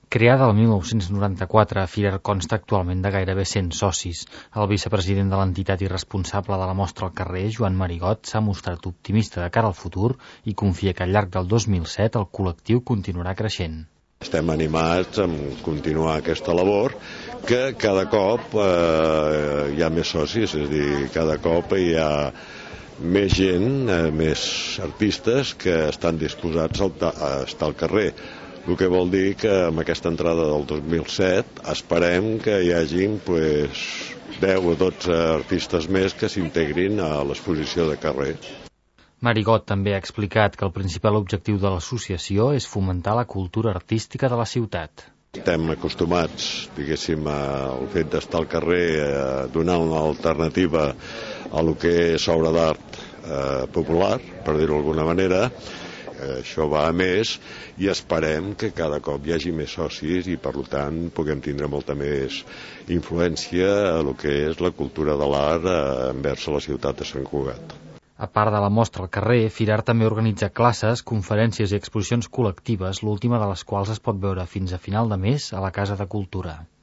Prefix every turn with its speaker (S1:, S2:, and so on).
S1: Creada el 1994, Firar consta actualment de gairebé 100 socis. El vicepresident de l'entitat i responsable de la mostra al carrer, Joan Marigot, s'ha mostrat optimista de cara al futur i confia que al llarg del 2007 el col·lectiu continuarà creixent.
S2: Estem animats a continuar aquesta labor, que cada cop hi ha més socis, és a dir, cada cop hi ha més gent, més artistes que estan disposats a estar al carrer. El que vol dir que amb aquesta entrada del 2007 esperem que hi hagin 10 o 12 artistes més que s'integrin a l'exposició de carrer.
S1: Marigot també ha explicat que el principal objectiu de l'associació és fomentar la cultura artística de la ciutat.
S2: Estem acostumats, diguéssim, al fet d'estar al carrer donant una alternativa a lo que és obra d'art popular, per dir-ho d'alguna manera. Això va a més i esperem que cada cop hi hagi més socis i, per tant, puguem tindre molta més influència a lo que és la cultura de l'art envers la ciutat de Sant Cugat.
S1: A part de la mostra al carrer, Firar també organitza classes, conferències i exposicions col·lectives, l'última de les quals es pot veure fins a final de mes a la Casa de Cultura.